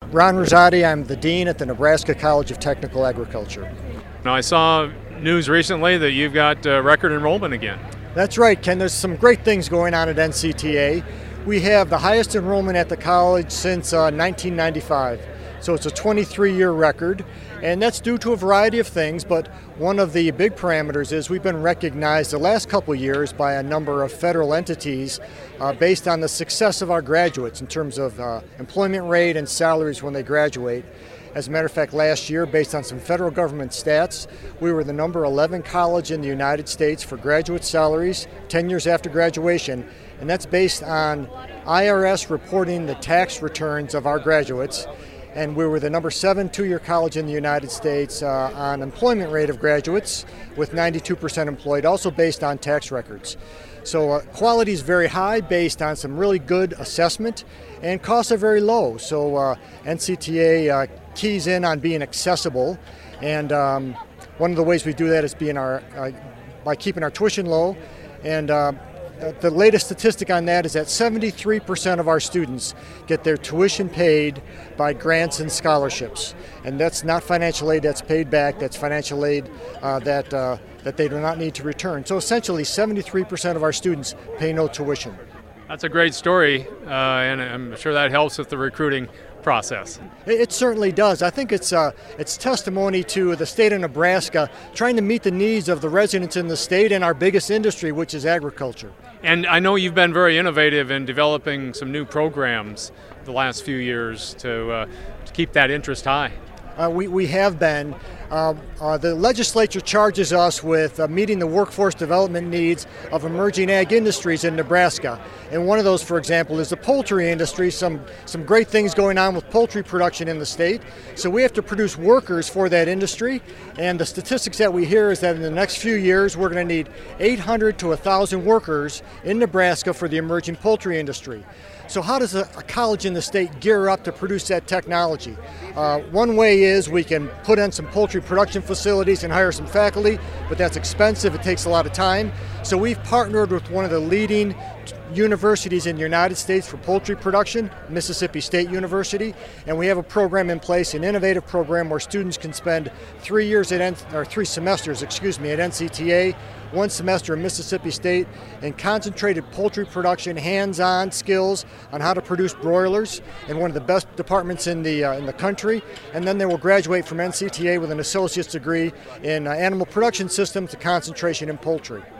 Ron Rosati, I'm the Dean at the Nebraska College of Technical Agriculture. Now, I saw news recently that you've got record enrollment again. That's right, Ken. There's some great things going on at NCTA. We have the highest enrollment at the college since 1995. So it's a 23-year record, and that's due to a variety of things, but one of the big parameters is we've been recognized the last couple of years by a number of federal entities based on the success of our graduates in terms of employment rate and salaries when they graduate. As a matter of fact, last year, based on some federal government stats, we were the number 11 college in the United States for graduate salaries 10 years after graduation, and that's based on IRS reporting the tax returns of our graduates. And we were the number 7 two-year college in the United States on employment rate of graduates, with 92% employed, also based on tax records. So quality is very high based on some really good assessment, and costs are very low. So NCTA keys in on being accessible, and one of the ways we do that is by keeping our tuition low. And the latest statistic on that is that 73% of our students get their tuition paid by grants and scholarships. And that's not financial aid that's paid back, that's financial aid that they do not need to return. So essentially 73% of our students pay no tuition. That's a great story, and I'm sure that helps with the recruiting process. It certainly does. I think it's testimony to the state of Nebraska trying to meet the needs of the residents in the state and our biggest industry, which is agriculture. And I know you've been very innovative in developing some new programs the last few years to keep that interest high. We have been. The legislature charges us with meeting the workforce development needs of emerging ag industries in Nebraska. And one of those, for example, is the poultry industry. Some great things going on with poultry production in the state. So we have to produce workers for that industry. And the statistics that we hear is that in the next few years, we're going to need 800 to 1,000 workers in Nebraska for the emerging poultry industry. So how does a college in the state gear up to produce that technology? One way is we can put in some poultry production facilities and hire some faculty, but that's expensive, it takes a lot of time. So we've partnered with one of the leading universities in the United States for poultry production, Mississippi State University, and we have a program in place, an innovative program where students can spend 3 semesters at NCTA, 1 semester in Mississippi State, in concentrated poultry production, hands-on skills on how to produce broilers in one of the best departments in the country, and then they will graduate from NCTA with an associate's degree in animal production systems, to concentration in poultry.